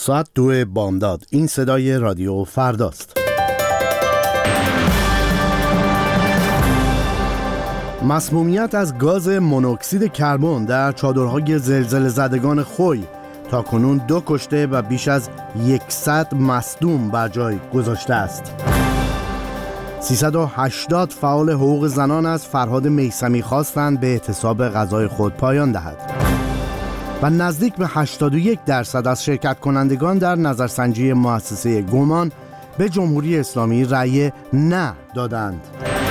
ساعت 2 بامداد. این صدای رادیو فرداست. مسمومیت از گاز مونوکسید کربن در چادرهای زلزله زدگان خوی تا کنون 2 کشته و بیش از 100 مصدوم بر جای گذاشته است. 380 فعال حقوق زنان از فرهاد میثمی خواستند به اعتصاب غذای خود پایان دهد و نزدیک به 81% از شرکت کنندگان در نظرسنجی مؤسسه گمان به جمهوری اسلامی رأی نه دادند.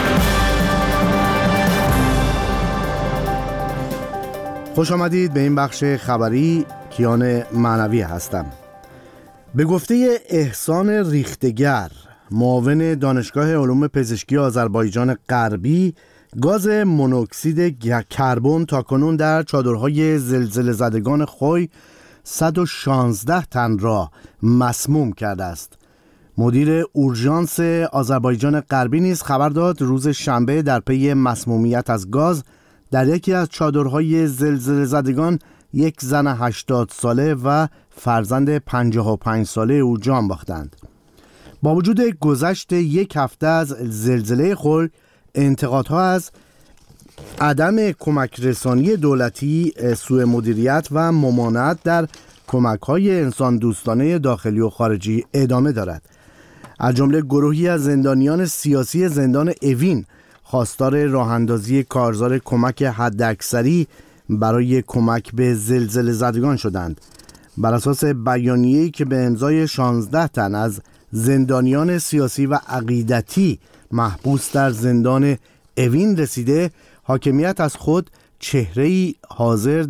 خوش آمدید به این بخش خبری. کیان معنوی هستم. به گفته احسان ریختگر، معاون دانشگاه علوم پزشکی آذربایجان غربی، گاز مونوکسید کربن تاکنون در چادرهای زلزله زدگان خوی 116 تن را مسموم کرده است. مدیر اورژانس آذربایجان غربی نیز خبر داد روز شنبه در پی مسمومیت از گاز در یکی از چادرهای زلزله زدگان یک زن 80 ساله و فرزند 55 ساله او جان باختند. با وجود گذشت یک هفته از زلزله خوی، انتقادها از عدم کمک رسانی دولتی، سوء مدیریت و ممانعت در کمک‌های انسان دوستانه داخلی و خارجی ادامه دارد. از جمله گروهی از زندانیان سیاسی زندان اوین خواستار راه‌اندازی کارزار کمک حداکثری برای کمک به زلزله زدگان شدند. بر اساس بیانیه‌ای که به امضای 16 تن از زندانیان سیاسی و عقیدتی محبوس در زندان اوین رسیده، حاکمیت از خود چهره‌ای حاضر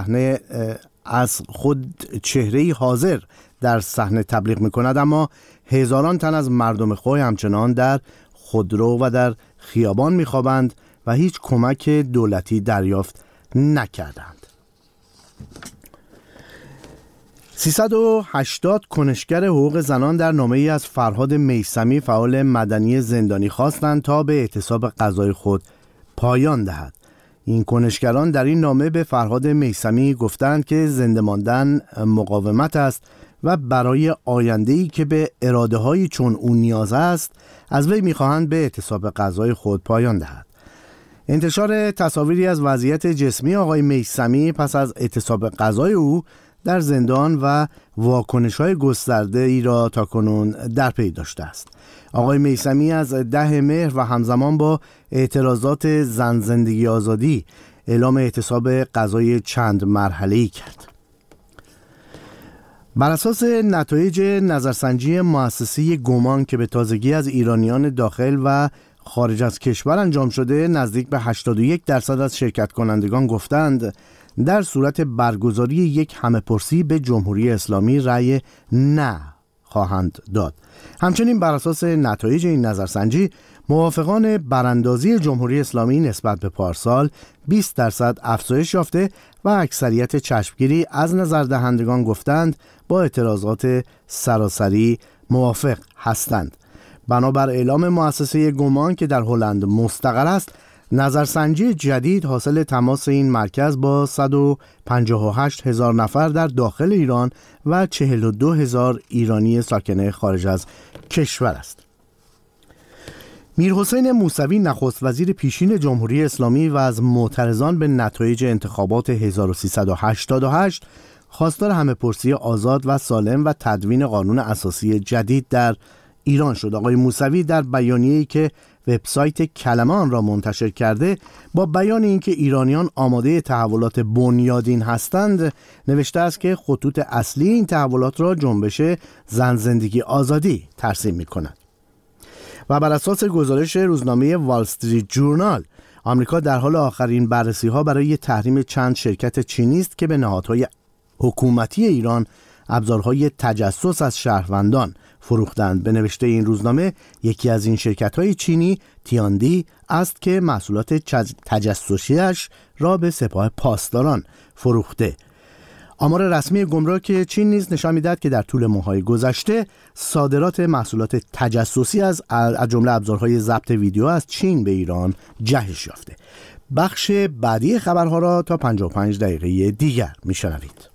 در صحنه تبلیغ می‌کند، اما هزاران تن از مردم خوی همچنان در خودرو و در خیابان می‌خوابند و هیچ کمک دولتی دریافت نکردند. 380 کنشگر حقوق زنان در نامه‌ای از فرهاد میثمی فعال مدنی زندانی خواستند تا به اعتصاب غذای خود پایان دهد. این کنشگران در این نامه به فرهاد میثمی گفتند که زنده ماندن مقاومت است و برای آینده‌ای که به اراده‌های چون او نیاز است از وی می‌خواهند به اعتصاب غذای خود پایان دهد. انتشار تصاویری از وضعیت جسمی آقای میثمی پس از اعتصاب غذای او در زندان و واکنش‌های گسترده ای را تاکنون در پی داشته است. آقای میثمی از 10 مهر و همزمان با اعتراضات زن زندگی آزادی اعلام اعتصاب غذای چند مرحله‌ای کرد. بر اساس نتایج نظرسنجی مؤسسه گمان که به تازگی از ایرانیان داخل و خارج از کشور انجام شده، نزدیک به 81% از شرکت کنندگان گفتند در صورت برگزاری یک همه‌پرسی به جمهوری اسلامی رأی نه خواهند داد. همچنین بر اساس نتایج این نظرسنجی، موافقان براندازی جمهوری اسلامی نسبت به پارسال 20% افزایش یافته و اکثریت چشمگیری از نظردهندگان گفتند با اعتراضات سراسری موافق هستند. بنابر اعلام مؤسسه گمان که در هلند مستقر است، نظرسنجی جدید حاصل تماس این مرکز با 158,000 نفر در داخل ایران و 42,000 ایرانی ساکن خارج از کشور است. میرحسین موسوی نخست وزیر پیشین جمهوری اسلامی و از معترضان به نتایج انتخابات 1388 خواستار همه‌پرسی آزاد و سالم و تدوین قانون اساسی جدید در ایران شد. آقای موسوی در بیانیه‌ای که وبسایت کلمه آن را منتشر کرده، با بیان اینکه ایرانیان آماده تحولات بنیادین هستند، نوشته است که خطوط اصلی این تحولات را جنبش زن زندگی آزادی ترسیم می‌کند. و بر اساس گزارش روزنامه وال استریت جورنال، آمریکا در حال آخرین بررسی‌ها برای تحریم چند شرکت چینی است که به نهادهای حکومتی ایران ابزارهای تجسس از شهروندان فروختند. به نوشته این روزنامه، یکی از این شرکت‌های چینی تیاندی است که محصولات تجسسی‌اش را به سپاه پاسداران فروخته. آمار رسمی گمرک چین نیز نشان می‌دهد که در طول ماه‌های گذشته صادرات محصولات تجسسی از جمله ابزارهای ضبط ویدیو از چین به ایران جهش یافته. بخش بعدی خبرها را تا 55 دقیقه دیگر می‌شنوید.